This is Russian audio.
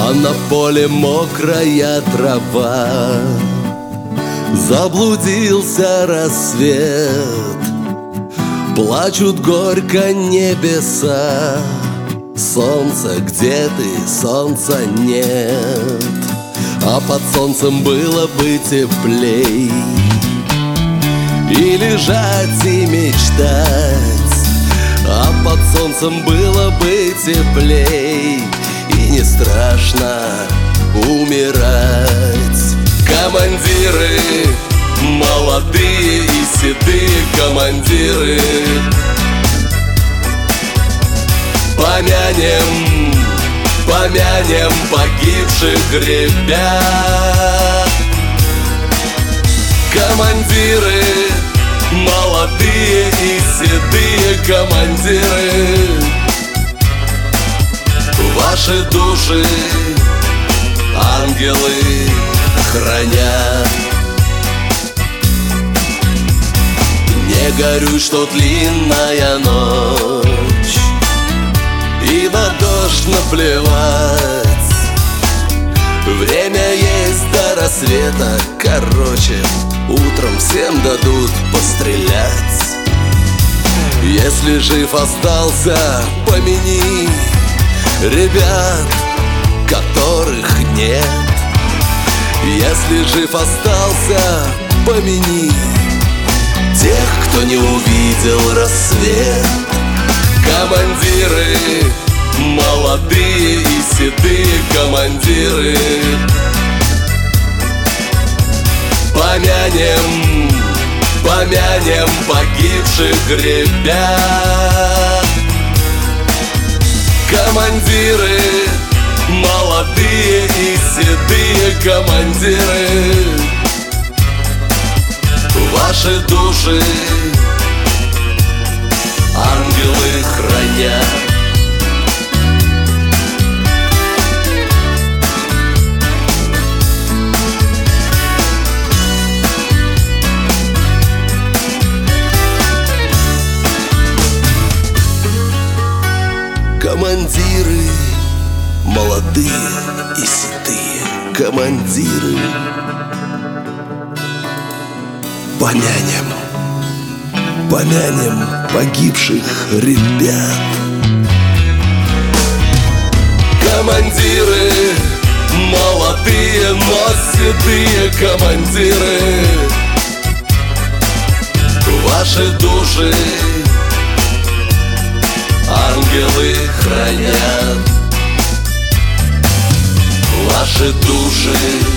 а на поле мокрая трава. Заблудился рассвет, плачут горько небеса. Солнце, где ты? Солнца нет, а под солнцем было бы теплей. И лежать, и мечтать, а под солнцем было бы теплей. И не страшно умирать. Командиры, молодые и седые командиры, помянем, помянем погибших ребят. Командиры, молодые и седые командиры, ваши души ангелы хранят. Не горюй, что длинная ночь, и на дождь наплевать. Время есть до рассвета, короче, утром всем дадут пострелять. Если жив остался, помяни ребят, которых нет. Если жив остался, помяни тех, кто не увидел рассвет. Командиры, молодые и седые командиры, помянем, помянем погибших ребят. Командиры, молодые и седые командиры, ваши души ангелы хранят. Командиры, молодые и седые командиры, помянем, помянем погибших ребят. Командиры, молодые, но седые командиры, ваши души ангелы хранят. Ваши души